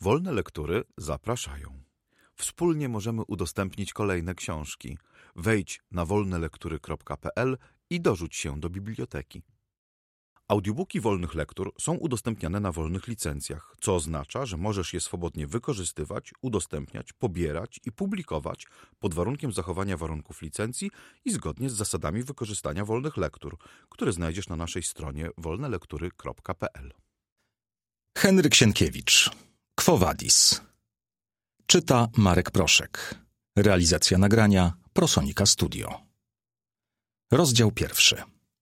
Wolne Lektury zapraszają. Wspólnie możemy udostępnić kolejne książki. Wejdź na wolnelektury.pl i dorzuć się do biblioteki. Audiobooki Wolnych Lektur są udostępniane na wolnych licencjach, co oznacza, że możesz je swobodnie wykorzystywać, udostępniać, pobierać i publikować pod warunkiem zachowania warunków licencji i zgodnie z zasadami wykorzystania wolnych lektur, które znajdziesz na naszej stronie wolnelektury.pl. Henryk Sienkiewicz. Quo Vadis. Czyta Marek Proszek. Realizacja nagrania Prosonika Studio. Rozdział 1.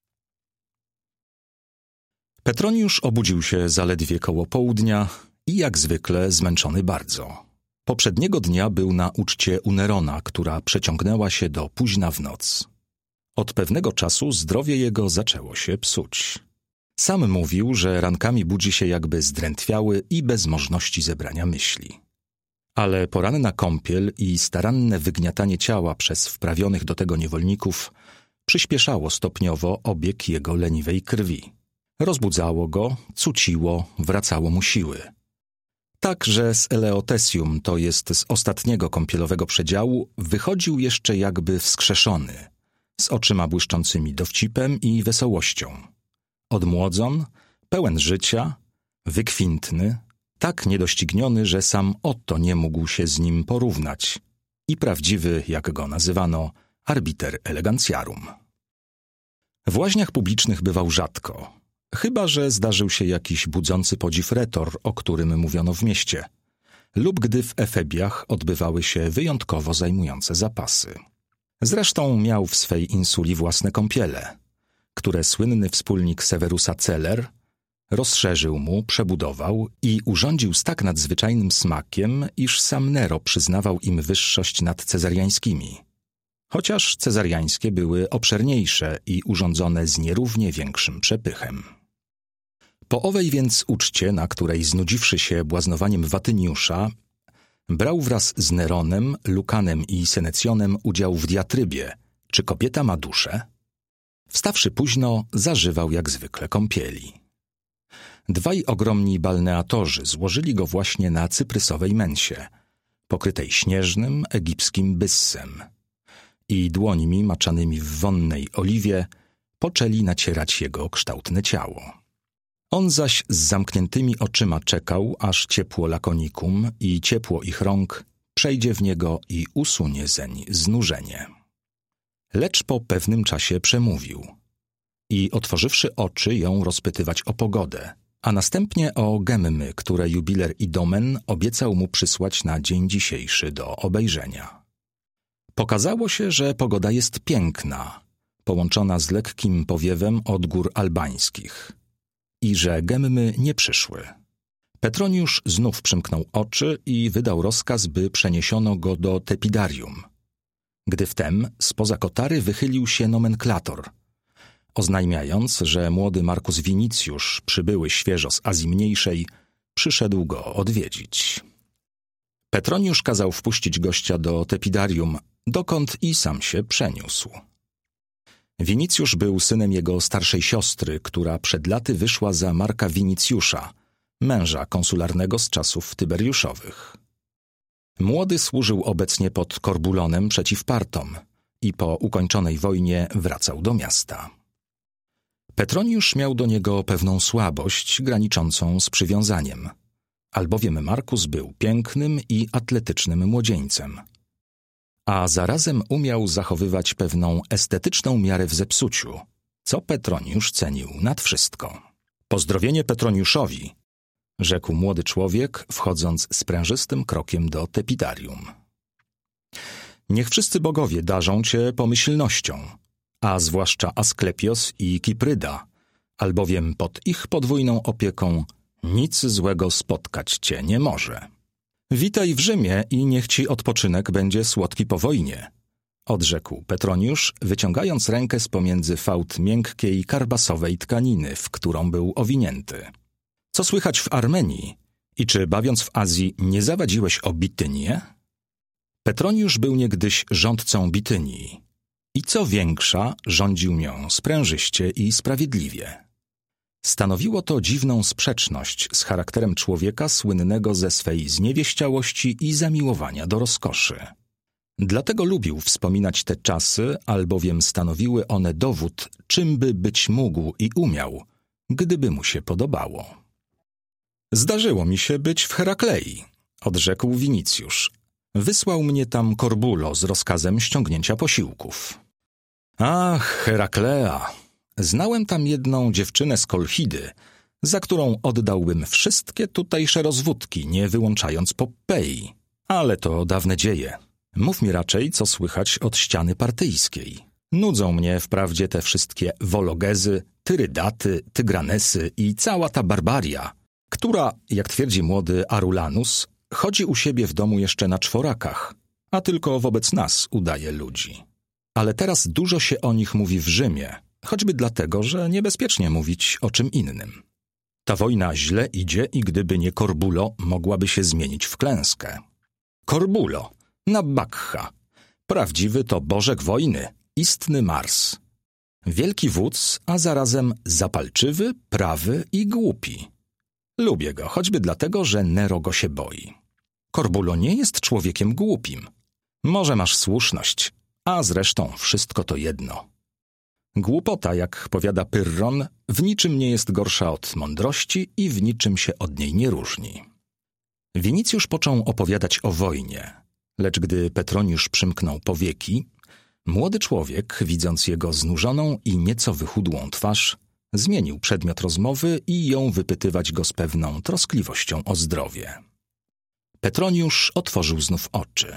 Petroniusz obudził się zaledwie koło południa i jak zwykle zmęczony bardzo. Poprzedniego dnia był na uczcie u Nerona, która przeciągnęła się do późna w noc. Od pewnego czasu zdrowie jego zaczęło się psuć. Sam mówił, że rankami budzi się jakby zdrętwiały i bez możności zebrania myśli. Ale poranna kąpiel i staranne wygniatanie ciała przez wprawionych do tego niewolników przyspieszało stopniowo obieg jego leniwej krwi. Rozbudzało go, cuciło, wracało mu siły. Tak, że z Eleotesium, to jest z ostatniego kąpielowego przedziału, wychodził jeszcze jakby wskrzeszony, z oczyma błyszczącymi dowcipem i wesołością. Odmłodzon, pełen życia, wykwintny, tak niedościgniony, że sam Otto nie mógł się z nim porównać i prawdziwy, jak go nazywano, arbiter eleganciarum. W łaźniach publicznych bywał rzadko, chyba że zdarzył się jakiś budzący podziw retor, o którym mówiono w mieście, lub gdy w Efebiach odbywały się wyjątkowo zajmujące zapasy. Zresztą miał w swej insuli własne kąpiele, które słynny wspólnik Severusa Celer rozszerzył mu, przebudował i urządził z tak nadzwyczajnym smakiem, iż sam Nero przyznawał im wyższość nad cezariańskimi. Chociaż cezariańskie były obszerniejsze i urządzone z nierównie większym przepychem. Po owej więc uczcie, na której znudziwszy się błaznowaniem Watyniusza, brał wraz z Neronem, Lukanem i Senecjonem udział w diatrybie, czy kobieta ma duszę, wstawszy późno, zażywał jak zwykle kąpieli. Dwaj ogromni balneatorzy złożyli go właśnie na cyprysowej mensie, pokrytej śnieżnym, egipskim byssem, i dłońmi maczanymi w wonnej oliwie poczęli nacierać jego kształtne ciało. On zaś z zamkniętymi oczyma czekał, aż ciepło lakonikum i ciepło ich rąk przejdzie w niego i usunie zeń znużenie. Lecz po pewnym czasie przemówił i otworzywszy oczy ją rozpytywać o pogodę, a następnie o gemmy, które jubiler Idomen obiecał mu przysłać na dzień dzisiejszy do obejrzenia. Pokazało się, że pogoda jest piękna, połączona z lekkim powiewem od gór albańskich i że gemmy nie przyszły. Petroniusz znów przymknął oczy i wydał rozkaz, by przeniesiono go do tepidarium, gdy wtem spoza kotary wychylił się nomenklator, oznajmiając, że młody Marcus Vinicjusz, przybyły świeżo z Azji Mniejszej, przyszedł go odwiedzić. Petroniusz kazał wpuścić gościa do tepidarium, dokąd i sam się przeniósł. Vinicjusz był synem jego starszej siostry, która przed laty wyszła za Marka Vinicjusza, męża konsularnego z czasów tyberiuszowych. Młody służył obecnie pod Korbulonem przeciw Partom i po ukończonej wojnie wracał do miasta. Petroniusz miał do niego pewną słabość graniczącą z przywiązaniem, albowiem Markus był pięknym i atletycznym młodzieńcem, a zarazem umiał zachowywać pewną estetyczną miarę w zepsuciu, co Petroniusz cenił nad wszystko. Pozdrowienie Petroniuszowi, rzekł młody człowiek, wchodząc sprężystym krokiem do tepidarium. Niech wszyscy bogowie darzą cię pomyślnością, a zwłaszcza Asklepios i Kipryda, albowiem pod ich podwójną opieką nic złego spotkać cię nie może. Witaj w Rzymie i niech ci odpoczynek będzie słodki po wojnie, odrzekł Petroniusz, wyciągając rękę z pomiędzy fałd miękkiej karbasowej tkaniny, w którą był owinięty. Co słychać w Armenii? I czy bawiąc w Azji nie zawadziłeś o Bitynię? Petroniusz był niegdyś rządcą Bitynii i co większa rządził nią sprężyście i sprawiedliwie. Stanowiło to dziwną sprzeczność z charakterem człowieka słynnego ze swej zniewieściałości i zamiłowania do rozkoszy. Dlatego lubił wspominać te czasy, albowiem stanowiły one dowód, czym by być mógł i umiał, gdyby mu się podobało. Zdarzyło mi się być w Heraklei, odrzekł Winicjusz. Wysłał mnie tam Korbulo z rozkazem ściągnięcia posiłków. Ach, Heraklea! Znałem tam jedną dziewczynę z Kolchidy, za którą oddałbym wszystkie tutejsze rozwódki, nie wyłączając Poppei. Ale to dawne dzieje. Mów mi raczej, co słychać od ściany partyjskiej. Nudzą mnie wprawdzie te wszystkie Wologezy, Tyrydaty, Tygranesy i cała ta barbaria, która, jak twierdzi młody Arulanus, chodzi u siebie w domu jeszcze na czworakach, a tylko wobec nas udaje ludzi. Ale teraz dużo się o nich mówi w Rzymie, choćby dlatego, że niebezpiecznie mówić o czym innym. Ta wojna źle idzie i gdyby nie Korbulo, mogłaby się zmienić w klęskę. Korbulo, na Bakcha, prawdziwy to bożek wojny, istny Mars. Wielki wódz, a zarazem zapalczywy, prawy i głupi. Lubię go, choćby dlatego, że Nero go się boi. Korbulo nie jest człowiekiem głupim. Może masz słuszność, a zresztą wszystko to jedno. Głupota, jak powiada Pyrron, w niczym nie jest gorsza od mądrości i w niczym się od niej nie różni. Winicjusz począł opowiadać o wojnie, lecz gdy Petroniusz przymknął powieki, młody człowiek, widząc jego znużoną i nieco wychudłą twarz, zmienił przedmiot rozmowy i jął wypytywać go z pewną troskliwością o zdrowie. Petroniusz otworzył znów oczy.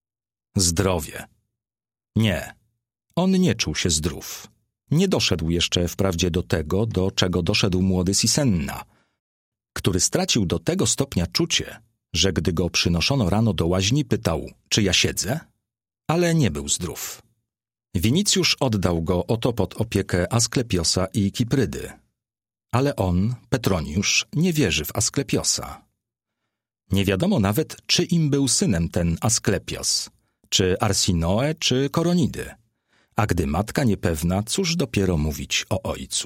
Zdrowie. Nie, on nie czuł się zdrów. Nie doszedł jeszcze wprawdzie do tego, do czego doszedł młody Sisenna, który stracił do tego stopnia czucie, że gdy go przynoszono rano do łaźni, pytał, czy ja siedzę? Ale nie był zdrów. Winicjusz oddał go oto pod opiekę Asklepiosa i Kiprydy. Ale on, Petroniusz, nie wierzy w Asklepiosa. Nie wiadomo nawet, czy im był synem ten Asklepios, czy Arsinoe, czy Koronidy. A gdy matka niepewna, cóż dopiero mówić o ojcu.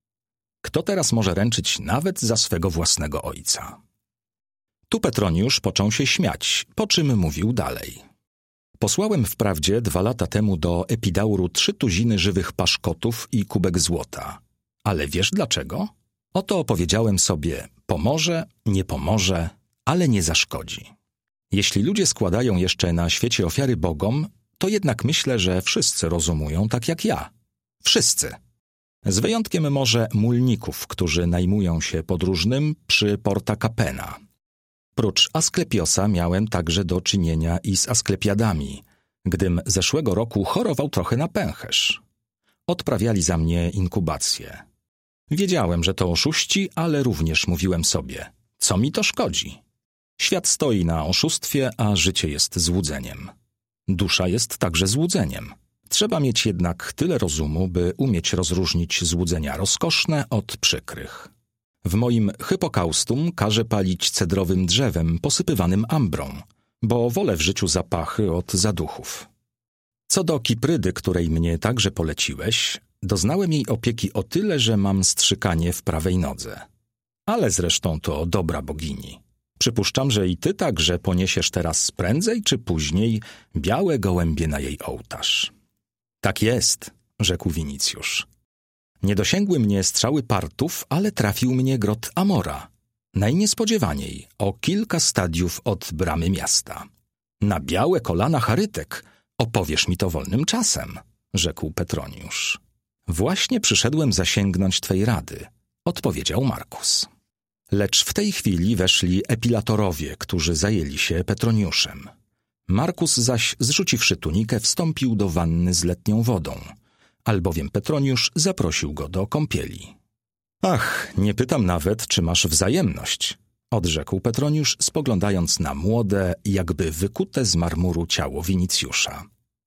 Kto teraz może ręczyć nawet za swego własnego ojca? Tu Petroniusz począł się śmiać, po czym mówił dalej. Posłałem wprawdzie 2 lata temu do Epidauru 3 tuziny żywych paszkotów i kubek złota. Ale wiesz dlaczego? Oto opowiedziałem sobie, pomoże, nie pomoże, ale nie zaszkodzi. Jeśli ludzie składają jeszcze na świecie ofiary bogom, to jednak myślę, że wszyscy rozumują tak jak ja. Wszyscy. Z wyjątkiem może mulników, którzy najmują się podróżnym przy Porta Capena. Prócz Asklepiosa miałem także do czynienia i z Asklepiadami, gdym zeszłego roku chorował trochę na pęcherz. Odprawiali za mnie inkubację. Wiedziałem, że to oszuści, ale również mówiłem sobie, co mi to szkodzi? Świat stoi na oszustwie, a życie jest złudzeniem. Dusza jest także złudzeniem. Trzeba mieć jednak tyle rozumu, by umieć rozróżnić złudzenia rozkoszne od przykrych. W moim hypokaustum każę palić cedrowym drzewem posypywanym ambrą, bo wolę w życiu zapachy od zaduchów. Co do Kiprydy, której mnie także poleciłeś, doznałem jej opieki o tyle, że mam strzykanie w prawej nodze. Ale zresztą to dobra bogini. Przypuszczam, że i ty także poniesiesz teraz prędzej czy później białe gołębie na jej ołtarz. Tak jest, rzekł Winicjusz. Nie dosięgły mnie strzały Partów, ale trafił mnie grot Amora. Najniespodziewaniej, o kilka stadiów od bramy miasta. Na białe kolana charytek, opowiesz mi to wolnym czasem, rzekł Petroniusz. Właśnie przyszedłem zasięgnąć twej rady, odpowiedział Markus. Lecz w tej chwili weszli epilatorowie, którzy zajęli się Petroniuszem. Markus zaś, zrzuciwszy tunikę, wstąpił do wanny z letnią wodą, albowiem Petroniusz zaprosił go do kąpieli. Ach, nie pytam nawet, czy masz wzajemność, odrzekł Petroniusz, spoglądając na młode, jakby wykute z marmuru ciało Winicjusza.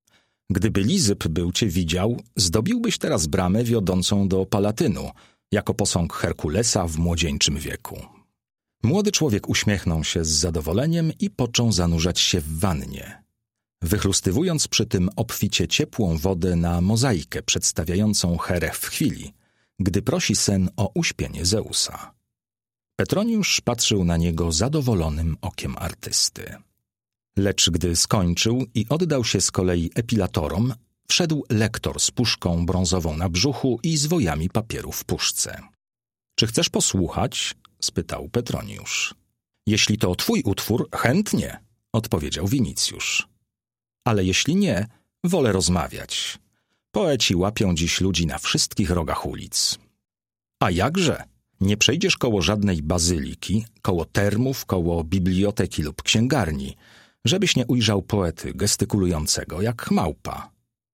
Gdyby Lizyp był cię widział, zdobiłbyś teraz bramę wiodącą do Palatynu, jako posąg Herkulesa w młodzieńczym wieku. Młody człowiek uśmiechnął się z zadowoleniem i począł zanurzać się w wannie, wychlustywując przy tym obficie ciepłą wodę na mozaikę przedstawiającą Herę w chwili, gdy prosi sen o uśpienie Zeusa. Petroniusz patrzył na niego zadowolonym okiem artysty. Lecz gdy skończył i oddał się z kolei epilatorom, wszedł lektor z puszką brązową na brzuchu i zwojami papieru w puszce. — Czy chcesz posłuchać? — spytał Petroniusz. — Jeśli to twój utwór, chętnie — odpowiedział Winicjusz. — Ale jeśli nie, wolę rozmawiać. Poeci łapią dziś ludzi na wszystkich rogach ulic. — A jakże? Nie przejdziesz koło żadnej bazyliki, koło termów, koło biblioteki lub księgarni, żebyś nie ujrzał poety gestykulującego jak małpa.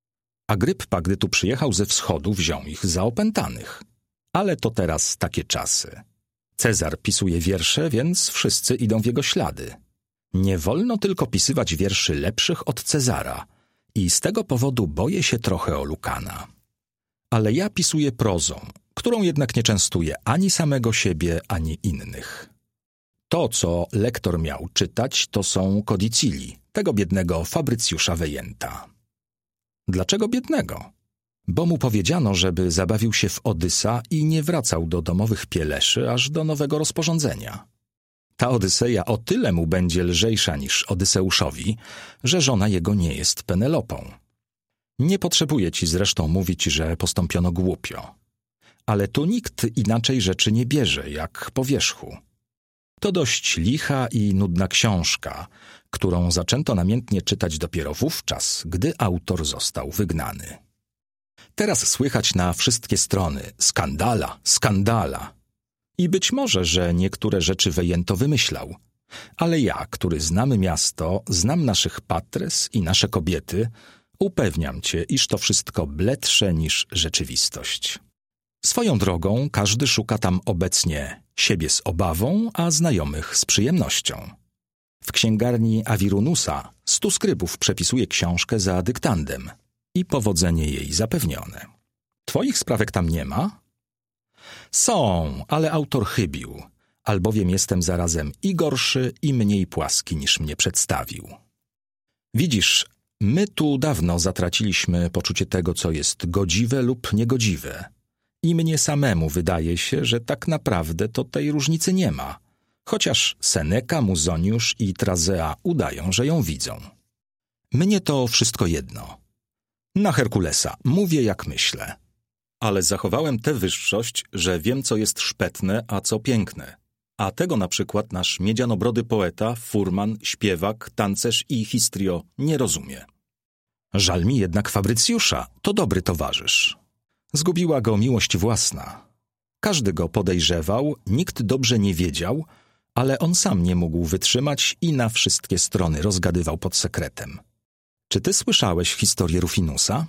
Agryppa, gdy tu przyjechał ze wschodu, wziął ich za opętanych. Ale to teraz takie czasy. Cezar pisuje wiersze, więc wszyscy idą w jego ślady. Nie wolno tylko pisywać wierszy lepszych od Cezara i z tego powodu boję się trochę o Lukana. Ale ja pisuję prozą, którą jednak nie częstuję ani samego siebie, ani innych. To, co lektor miał czytać, to są kodicili, tego biednego Fabrycjusza Wejenta. Dlaczego biednego? Bo mu powiedziano, żeby zabawił się w Odysa i nie wracał do domowych pieleszy aż do nowego rozporządzenia. Ta Odyseja o tyle mu będzie lżejsza niż Odyseuszowi, że żona jego nie jest Penelopą. Nie potrzebuję ci zresztą mówić, że postąpiono głupio. Ale tu nikt inaczej rzeczy nie bierze, jak po wierzchu. To dość licha i nudna książka, którą zaczęto namiętnie czytać dopiero wówczas, gdy autor został wygnany. Teraz słychać na wszystkie strony skandala, skandala. I być może, że niektóre rzeczy Wejento wymyślał. Ale ja, który znam miasto, znam naszych patres i nasze kobiety, upewniam cię, iż to wszystko bledsze niż rzeczywistość. Swoją drogą każdy szuka tam obecnie siebie z obawą, a znajomych z przyjemnością. W księgarni Awirunusa 100 skrybów przepisuje książkę za dyktandem i powodzenie jej zapewnione. Twoich sprawek tam nie ma? Są, ale autor chybił, albowiem jestem zarazem i gorszy, i mniej płaski niż mnie przedstawił. Widzisz, my tu dawno zatraciliśmy poczucie tego, co jest godziwe lub niegodziwe. I mnie samemu wydaje się, że tak naprawdę to tej różnicy nie ma, chociaż Seneca, Muzoniusz i Trazea udają, że ją widzą. Mnie to wszystko jedno. Na Herkulesa, mówię jak myślę. Ale zachowałem tę wyższość, że wiem, co jest szpetne, a co piękne. A tego na przykład nasz miedzianobrody poeta, furman, śpiewak, tancerz i histrio nie rozumie. Żal mi jednak Fabrycjusza, to dobry towarzysz. Zgubiła go miłość własna. Każdy go podejrzewał, nikt dobrze nie wiedział, ale on sam nie mógł wytrzymać i na wszystkie strony rozgadywał pod sekretem. Czy ty słyszałeś historię Rufinusa?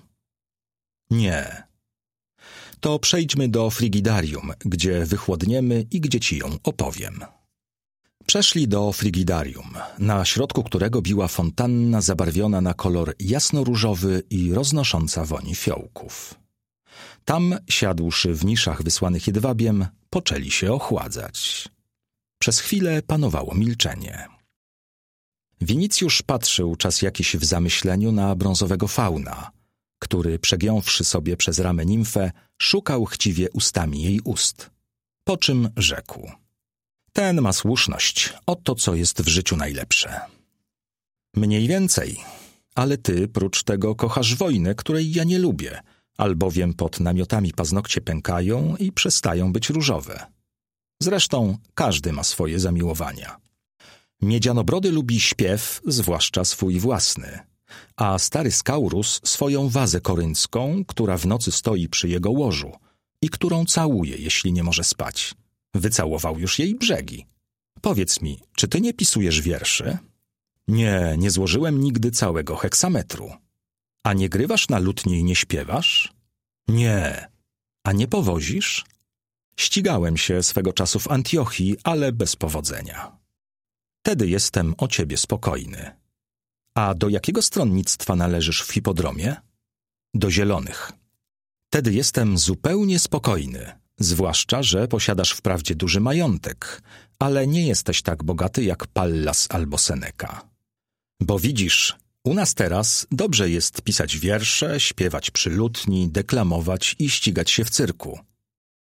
Nie. To przejdźmy do Frigidarium, gdzie wychłodniemy i gdzie ci ją opowiem. Przeszli do Frigidarium, na środku którego biła fontanna zabarwiona na kolor jasnoróżowy i roznosząca woń fiołków. Tam, siadłszy w niszach wysłanych jedwabiem, poczęli się ochładzać. Przez chwilę panowało milczenie. Winicjusz patrzył czas jakiś w zamyśleniu na brązowego fauna, który, przegiąwszy sobie przez ramę nimfę, szukał chciwie ustami jej ust. Po czym rzekł: ten ma słuszność, oto co jest w życiu najlepsze. Mniej więcej, ale ty prócz tego kochasz wojnę, której ja nie lubię, albowiem pod namiotami paznokcie pękają i przestają być różowe. Zresztą każdy ma swoje zamiłowania. Miedzianobrody lubi śpiew, zwłaszcza swój własny, a stary Skaurus swoją wazę koryncką, która w nocy stoi przy jego łożu i którą całuje, jeśli nie może spać. Wycałował już jej brzegi. Powiedz mi, czy ty nie pisujesz wierszy? Nie, nie złożyłem nigdy całego heksametru. A nie grywasz na lutni i nie śpiewasz? Nie. A nie powozisz? Ścigałem się swego czasu w Antiochii, ale bez powodzenia. Tedy jestem o ciebie spokojny. A do jakiego stronnictwa należysz w hipodromie? Do zielonych. Tedy jestem zupełnie spokojny, zwłaszcza, że posiadasz wprawdzie duży majątek, ale nie jesteś tak bogaty jak Pallas albo Seneca. Bo widzisz, u nas teraz dobrze jest pisać wiersze, śpiewać przy lutni, deklamować i ścigać się w cyrku.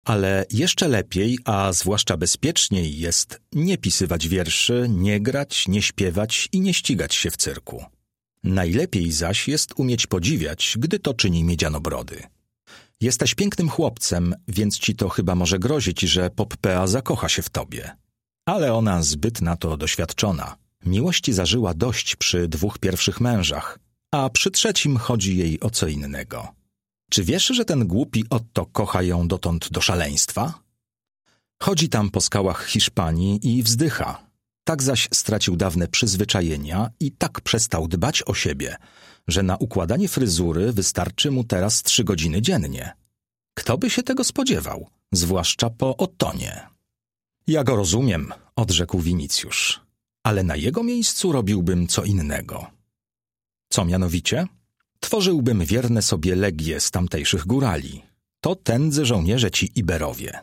Ale jeszcze lepiej, a zwłaszcza bezpieczniej jest nie pisywać wierszy, nie grać, nie śpiewać i nie ścigać się w cyrku. Najlepiej zaś jest umieć podziwiać, gdy to czyni Miedzianobrody. Jesteś pięknym chłopcem, więc ci to chyba może grozić, że Poppea zakocha się w tobie. Ale ona zbyt na to doświadczona. Miłości zażyła dość przy 2 pierwszych mężach, a przy 3 chodzi jej o co innego. Czy wiesz, że ten głupi Otto kocha ją dotąd do szaleństwa? Chodzi tam po skałach Hiszpanii i wzdycha. Tak zaś stracił dawne przyzwyczajenia i tak przestał dbać o siebie, że na układanie fryzury wystarczy mu teraz 3 godziny dziennie. Kto by się tego spodziewał, zwłaszcza po Ottonie? Ja go rozumiem, odrzekł Winicjusz, ale na jego miejscu robiłbym co innego. Co mianowicie? Tworzyłbym wierne sobie legie z tamtejszych górali. To tędzy żołnierze ci Iberowie.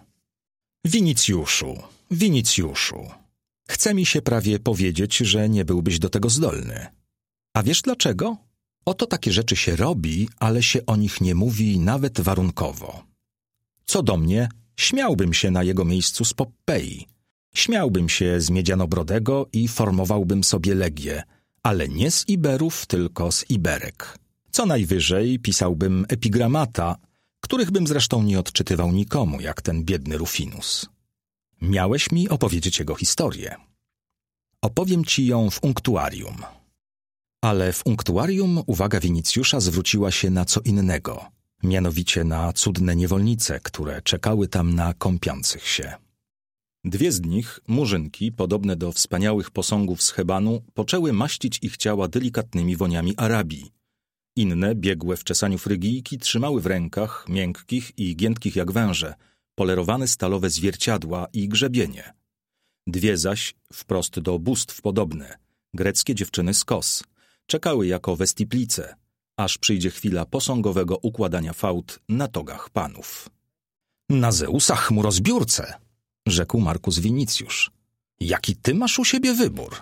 Winicjuszu, chce mi się prawie powiedzieć, że nie byłbyś do tego zdolny. A wiesz dlaczego? Oto takie rzeczy się robi, ale się o nich nie mówi nawet warunkowo. Co do mnie, śmiałbym się na jego miejscu z Poppei. Śmiałbym się z Miedzianobrodego i formowałbym sobie legię, ale nie z Iberów, tylko z Iberek. Co najwyżej pisałbym epigramata, których bym zresztą nie odczytywał nikomu, jak ten biedny Rufinus. Miałeś mi opowiedzieć jego historię. Opowiem ci ją w unktuarium. Ale w unktuarium uwaga Winicjusza zwróciła się na co innego, mianowicie na cudne niewolnice, które czekały tam na kąpiących się. 2 z nich, murzynki, podobne do wspaniałych posągów z Hebanu, poczęły maścić ich ciała delikatnymi woniami Arabii. Inne, biegłe w czesaniu frygijki, trzymały w rękach, miękkich i giętkich jak węże, polerowane stalowe zwierciadła i grzebienie. 2 zaś, wprost do bóstw podobne, greckie dziewczyny z Kos, czekały jako westiplice, aż przyjdzie chwila posągowego układania fałd na togach panów. Na Zeusa chmurozbiórce, rzekł Markus Winicjusz. Jaki ty masz u siebie wybór?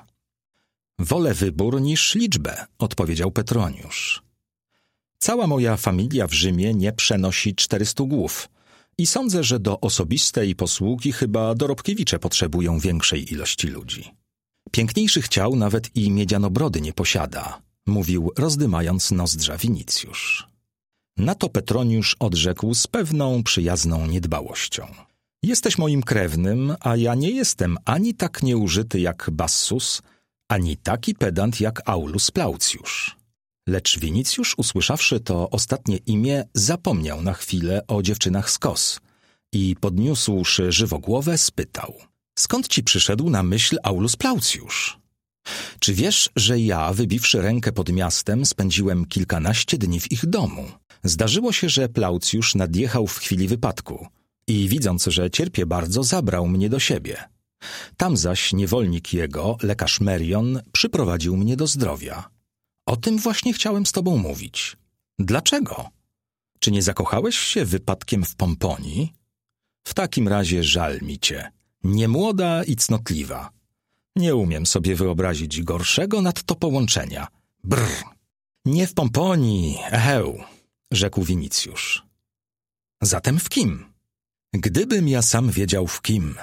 Wolę wybór niż liczbę, odpowiedział Petroniusz. Cała moja familia w Rzymie nie przenosi 400 głów i sądzę, że do osobistej posługi chyba dorobkiewicze potrzebują większej ilości ludzi. Piękniejszych ciał nawet i Miedzianobrody nie posiada, mówił, rozdymając nozdrza Winicjusz. Na to Petroniusz odrzekł z pewną przyjazną niedbałością. Jesteś moim krewnym, a ja nie jestem ani tak nieużyty jak Bassus, ani taki pedant jak Aulus Plaucjusz. Lecz Winicjusz, usłyszawszy to ostatnie imię, zapomniał na chwilę o dziewczynach z Kos i podniósłszy żywogłowę, spytał: skąd ci przyszedł na myśl Aulus Plaucjusz? Czy wiesz, że ja, wybiwszy rękę pod miastem, spędziłem kilkanaście dni w ich domu? Zdarzyło się, że Plaucjusz nadjechał w chwili wypadku i widząc, że cierpię bardzo, zabrał mnie do siebie. Tam zaś niewolnik jego, lekarz Merion, przyprowadził mnie do zdrowia. O tym właśnie chciałem z tobą mówić. Dlaczego? Czy nie zakochałeś się wypadkiem w Pomponii? W takim razie żal mi cię. Niemłoda i cnotliwa. Nie umiem sobie wyobrazić gorszego nadto połączenia. Brr! Nie w Pomponii, rzekł Winicjusz. Zatem w kim? Gdybym ja sam wiedział w kim.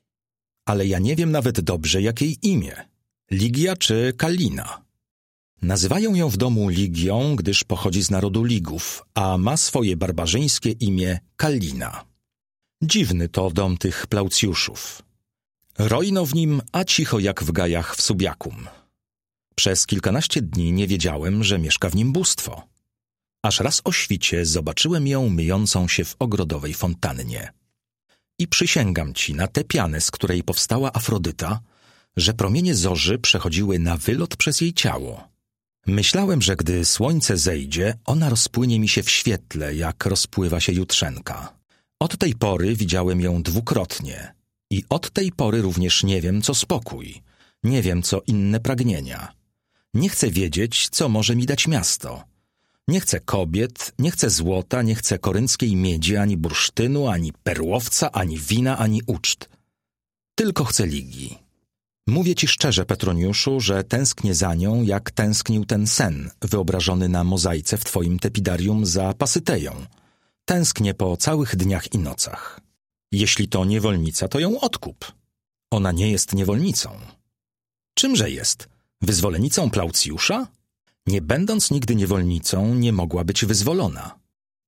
Ale ja nie wiem nawet dobrze, jakie imię. Ligia czy Kallina? Nazywają ją w domu Ligią, gdyż pochodzi z narodu Ligów, a ma swoje barbarzyńskie imię Kallina. Dziwny to dom tych Plaucjuszów. Rojno w nim, a cicho jak w gajach w Subiacum. Przez kilkanaście dni nie wiedziałem, że mieszka w nim bóstwo. Aż raz o świcie zobaczyłem ją myjącą się w ogrodowej fontannie. I przysięgam ci na tę pianę, z której powstała Afrodyta, że promienie zorzy przechodziły na wylot przez jej ciało. Myślałem, że gdy słońce zejdzie, ona rozpłynie mi się w świetle, jak rozpływa się jutrzenka. Od tej pory widziałem ją dwukrotnie. I od tej pory również nie wiem, co spokój. Nie wiem, co inne pragnienia. Nie chcę wiedzieć, co może mi dać miasto. Nie chcę kobiet, nie chcę złota, nie chcę korynckiej miedzi, ani bursztynu, ani perłowca, ani wina, ani uczt. Tylko chcę Ligii. Mówię ci szczerze, Petroniuszu, że tęsknię za nią, jak tęsknił ten sen, wyobrażony na mozaice w twoim tepidarium za Pasyteją. Tęsknię po całych dniach i nocach. Jeśli to niewolnica, to ją odkup. Ona nie jest niewolnicą. Czymże jest? Wyzwolenicą Plaucjusza? Nie będąc nigdy niewolnicą, nie mogła być wyzwolona.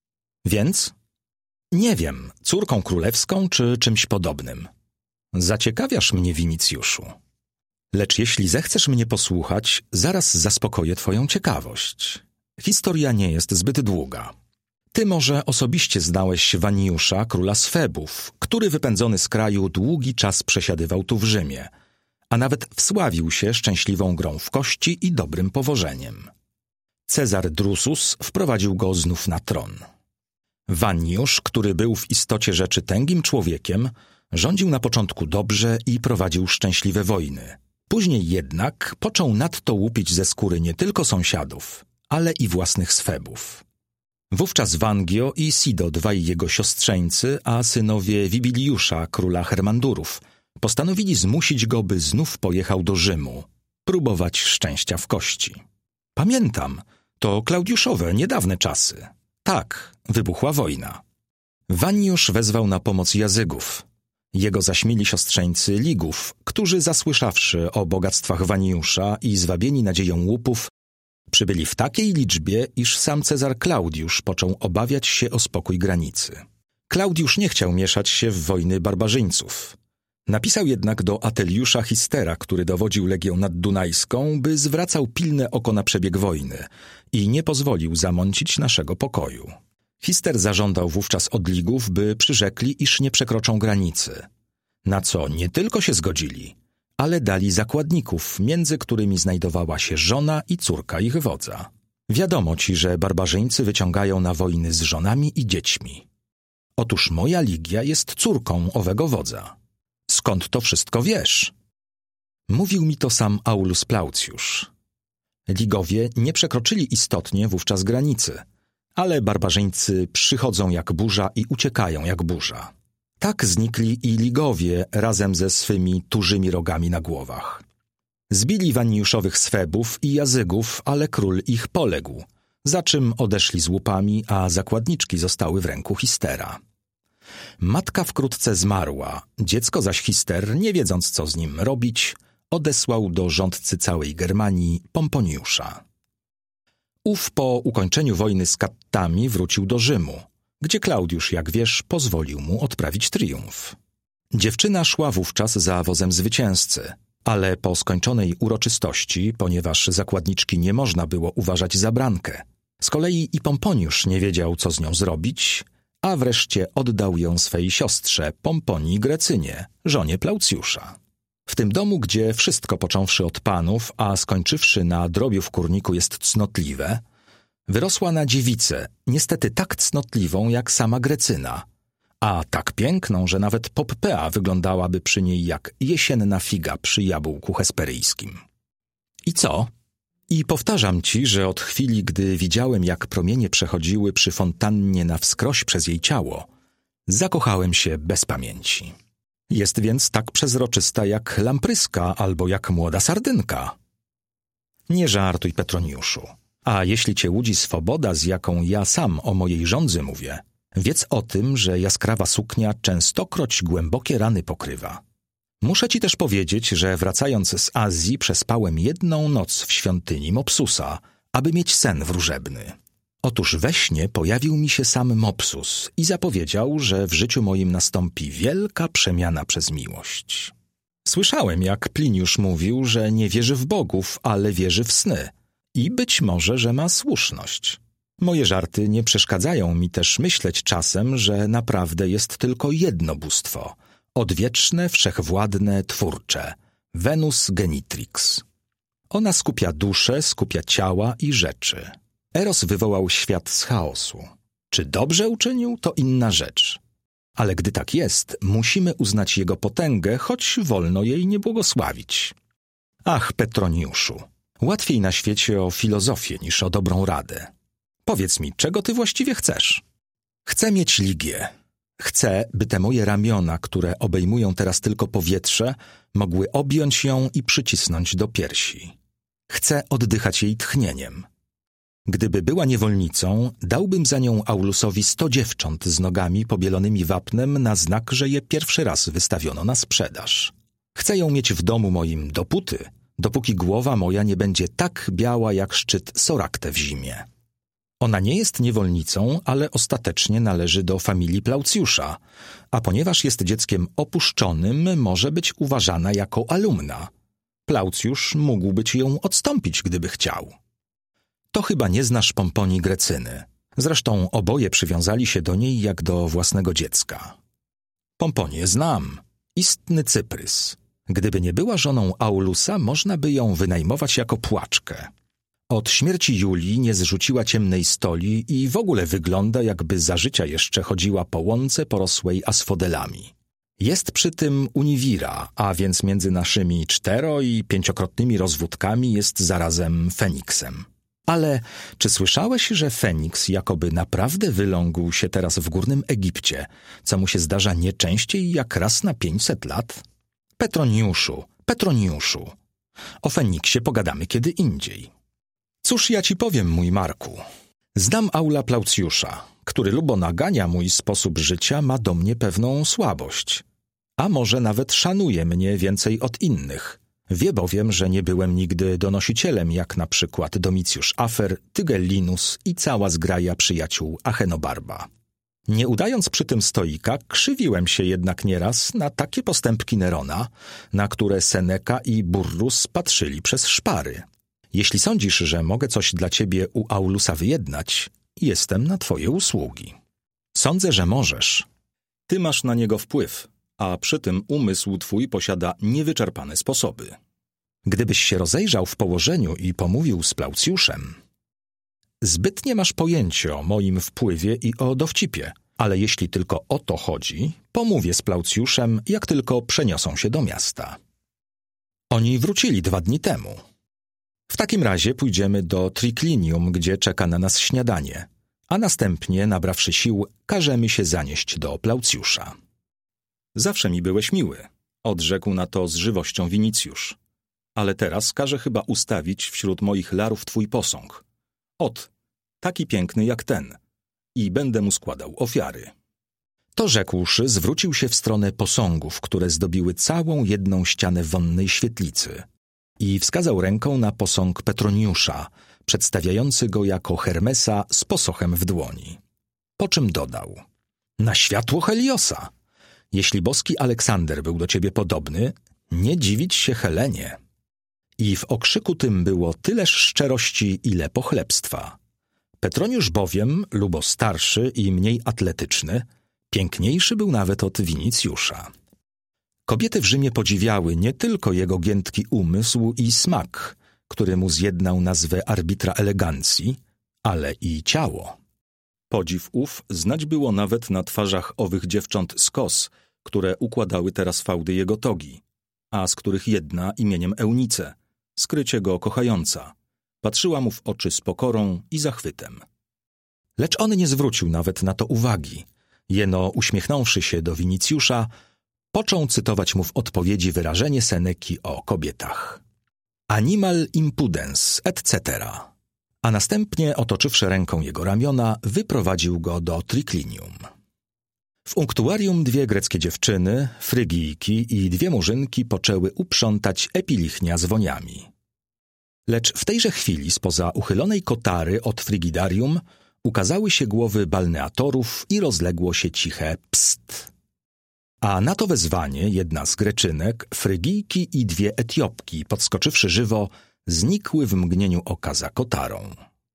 Więc? Nie wiem, córką królewską czy czymś podobnym. Zaciekawiasz mnie, Winicjuszu. Lecz jeśli zechcesz mnie posłuchać, zaraz zaspokoję twoją ciekawość. Historia nie jest zbyt długa. Ty może osobiście znałeś Vaniusza, króla Sfebów, który wypędzony z kraju długi czas przesiadywał tu w Rzymie, a nawet wsławił się szczęśliwą grą w kości i dobrym powożeniem. Cezar Drusus wprowadził go znów na tron. Vaniusz, który był w istocie rzeczy tęgim człowiekiem, rządził na początku dobrze i prowadził szczęśliwe wojny. Później jednak począł nadto łupić ze skóry nie tylko sąsiadów, ale i własnych Sfebów. Wówczas Vangio i Sido, dwaj jego siostrzeńcy, a synowie Wibiliusza, króla Hermandurów, postanowili zmusić go, by znów pojechał do Rzymu, próbować szczęścia w kości. Pamiętam, to Klaudiuszowe, niedawne czasy. Tak, wybuchła wojna. Vaniusz wezwał na pomoc Jazygów. Jego zaśmieli siostrzeńcy Ligów, którzy zasłyszawszy o bogactwach Vaniusza i zwabieni nadzieją łupów, przybyli w takiej liczbie, iż sam Cezar Klaudiusz począł obawiać się o spokój granicy. Klaudiusz nie chciał mieszać się w wojny barbarzyńców. Napisał jednak do Ateliusza Histera, który dowodził Legią Naddunajską, by zwracał pilne oko na przebieg wojny i nie pozwolił zamącić naszego pokoju. Hister zażądał wówczas od Ligów, by przyrzekli, iż nie przekroczą granicy. Na co nie tylko się zgodzili, ale dali zakładników, między którymi znajdowała się żona i córka ich wodza. Wiadomo ci, że barbarzyńcy wyciągają na wojny z żonami i dziećmi. Otóż moja Ligia jest córką owego wodza. Skąd to wszystko wiesz? Mówił mi to sam Aulus Plaucjusz. Ligowie nie przekroczyli istotnie wówczas granicy, ale barbarzyńcy przychodzą jak burza i uciekają jak burza. Tak znikli i Ligowie razem ze swymi tużymi rogami na głowach. Zbili Vaniuszowych Sfebów i Jazygów, ale król ich poległ, za czym odeszli z łupami, a zakładniczki zostały w ręku Histera. Matka wkrótce zmarła, dziecko zaś Hister, nie wiedząc co z nim robić, odesłał do rządcy całej Germanii Pomponiusza. Ów po ukończeniu wojny z Kattami wrócił do Rzymu, gdzie Klaudiusz, jak wiesz, pozwolił mu odprawić triumf. Dziewczyna szła wówczas za wozem zwycięzcy, ale po skończonej uroczystości, ponieważ zakładniczki nie można było uważać za brankę, z kolei i Pomponiusz nie wiedział, co z nią zrobić, a wreszcie oddał ją swej siostrze Pomponii Grecynie, żonie Plaucjusza. W tym domu, gdzie wszystko począwszy od panów, a skończywszy na drobiu w kurniku jest cnotliwe, wyrosła na dziewicę, niestety tak cnotliwą jak sama Grecyna, a tak piękną, że nawet Poppea wyglądałaby przy niej jak jesienna figa przy jabłku hesperyjskim. I co? I powtarzam ci, że od chwili, gdy widziałem, jak promienie przechodziły przy fontannie na wskroś przez jej ciało, zakochałem się bez pamięci. Jest więc tak przezroczysta jak lampryska albo jak młoda sardynka. Nie żartuj, Petroniuszu. A jeśli cię łudzi swoboda, z jaką ja sam o mojej żądzy mówię, wiedz o tym, że jaskrawa suknia częstokroć głębokie rany pokrywa. Muszę ci też powiedzieć, że wracając z Azji przespałem jedną noc w świątyni Mopsusa, aby mieć sen wróżebny. Otóż we śnie pojawił mi się sam Mopsus i zapowiedział, że w życiu moim nastąpi wielka przemiana przez miłość. Słyszałem, jak Pliniusz mówił, że nie wierzy w bogów, ale wierzy w sny. I być może, że ma słuszność. Moje żarty nie przeszkadzają mi też myśleć czasem, że naprawdę jest tylko jedno bóstwo, odwieczne, wszechwładne, twórcze, Venus Genitrix. Ona skupia duszę, skupia ciała i rzeczy. Eros wywołał świat z chaosu. Czy dobrze uczynił, to inna rzecz. Ale gdy tak jest, musimy uznać jego potęgę, choć wolno jej nie błogosławić. Ach, Petroniuszu, łatwiej na świecie o filozofię niż o dobrą radę. Powiedz mi, czego ty właściwie chcesz? Chcę mieć Ligię. Chcę, by te moje ramiona, które obejmują teraz tylko powietrze, mogły objąć ją i przycisnąć do piersi. Chcę oddychać jej tchnieniem. Gdyby była niewolnicą, dałbym za nią Aulusowi 100 dziewcząt z nogami pobielonymi wapnem na znak, że je pierwszy raz wystawiono na sprzedaż. Chcę ją mieć w domu moim dopóty, dopóki głowa moja nie będzie tak biała jak szczyt Sorakte w zimie. Ona nie jest niewolnicą, ale ostatecznie należy do familii Plaucjusza, a ponieważ jest dzieckiem opuszczonym, może być uważana jako alumna. Plaucjusz mógłby ci ją odstąpić, gdyby chciał. To chyba nie znasz Pomponii Grecyny. Zresztą oboje przywiązali się do niej jak do własnego dziecka. Pomponię znam. Istny cyprys. Gdyby nie była żoną Aulusa, można by ją wynajmować jako płaczkę. Od śmierci Julii nie zrzuciła ciemnej stoli i w ogóle wygląda, jakby za życia jeszcze chodziła po łące porosłej asfodelami. Jest przy tym uniwira, a więc między naszymi 4- i 5-krotnymi rozwódkami jest zarazem Feniksem. Ale czy słyszałeś, że Feniks jakoby naprawdę wylągł się teraz w Górnym Egipcie, co mu się zdarza nie częściej jak raz na 500 lat? Petroniuszu, o Feniksie pogadamy kiedy indziej. Cóż ja ci powiem, mój Marku? Znam Aula Plaucjusza, który lubo nagania mój sposób życia, ma do mnie pewną słabość. A może nawet szanuje mnie więcej od innych. Wie bowiem, że nie byłem nigdy donosicielem, jak na przykład Domicjusz Afer, Tygellinus i cała zgraja przyjaciół Achenobarba. Nie udając przy tym stoika, krzywiłem się jednak nieraz na takie postępki Nerona, na które Seneca i Burrus patrzyli przez szpary. Jeśli sądzisz, że mogę coś dla ciebie u Aulusa wyjednać, jestem na twoje usługi. Sądzę, że możesz. Ty masz na niego wpływ, a przy tym umysł twój posiada niewyczerpane sposoby. Gdybyś się rozejrzał w położeniu i pomówił z Plaucjuszem. Zbytnie masz pojęcie o moim wpływie i o dowcipie, ale jeśli tylko o to chodzi, pomówię z Plaucjuszem, jak tylko przeniosą się do miasta. Oni wrócili 2 dni temu. W takim razie pójdziemy do Triclinium, gdzie czeka na nas śniadanie, a następnie, nabrawszy sił, każemy się zanieść do Plaucjusza. Zawsze mi byłeś miły, odrzekł na to z żywością Winicjusz. Ale teraz każę chyba ustawić wśród moich larów twój posąg. Ot, taki piękny jak ten. I będę mu składał ofiary. To rzekłszy, zwrócił się w stronę posągów, które zdobiły całą jedną ścianę wonnej świetlicy. I wskazał ręką na posąg Petroniusza, przedstawiający go jako Hermesa z posochem w dłoni. Po czym dodał: na światło Heliosa! Jeśli boski Aleksander był do ciebie podobny, nie dziwić się Helenie. I w okrzyku tym było tyleż szczerości, ile pochlebstwa. Petroniusz bowiem, lubo starszy i mniej atletyczny, piękniejszy był nawet od Winicjusza. Kobiety w Rzymie podziwiały nie tylko jego giętki umysł i smak, który mu zjednał nazwę arbitra elegancji, ale i ciało. Podziw ów znać było nawet na twarzach owych dziewcząt z Kos, które układały teraz fałdy jego togi, a z których jedna imieniem Eunice, skrycie go kochająca, patrzyła mu w oczy z pokorą i zachwytem. Lecz on nie zwrócił nawet na to uwagi. Jeno, uśmiechnąwszy się do Winicjusza, począł cytować mu w odpowiedzi wyrażenie Seneki o kobietach. Animal impudens, etc. A następnie, otoczywszy ręką jego ramiona, wyprowadził go do Triclinium. W unktuarium 2 greckie dziewczyny, Frygijki i 2 murzynki poczęły uprzątać epilichnia z woniami. Lecz w tejże chwili spoza uchylonej kotary od frigidarium ukazały się głowy balneatorów i rozległo się ciche pst. A na to wezwanie jedna z Greczynek, Frygijki i 2 Etiopki, podskoczywszy żywo, znikły w mgnieniu oka za kotarą.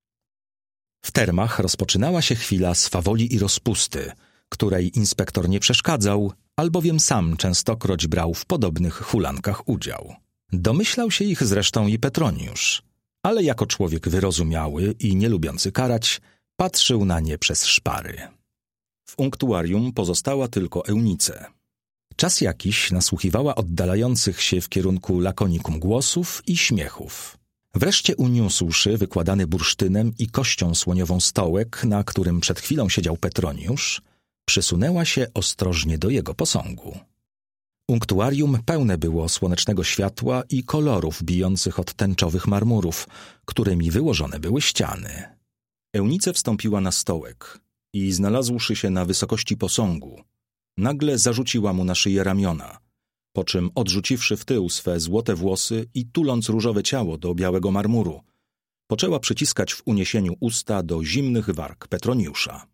W termach rozpoczynała się chwila swawoli i rozpusty, której inspektor nie przeszkadzał, albowiem sam częstokroć brał w podobnych hulankach udział. Domyślał się ich zresztą i Petroniusz, ale jako człowiek wyrozumiały i nie lubiący karać, patrzył na nie przez szpary. W unktuarium pozostała tylko Eunice. Czas jakiś nasłuchiwała oddalających się w kierunku lakonikum głosów i śmiechów. Wreszcie uniósłszy wykładany bursztynem i kością słoniową stołek, na którym przed chwilą siedział Petroniusz, przysunęła się ostrożnie do jego posągu. Unktuarium pełne było słonecznego światła i kolorów bijących od tęczowych marmurów, którymi wyłożone były ściany. Eunice wstąpiła na stołek i, znalazłszy się na wysokości posągu, nagle zarzuciła mu na szyję ramiona, po czym odrzuciwszy w tył swe złote włosy i tuląc różowe ciało do białego marmuru, poczęła przyciskać w uniesieniu usta do zimnych warg Petroniusza.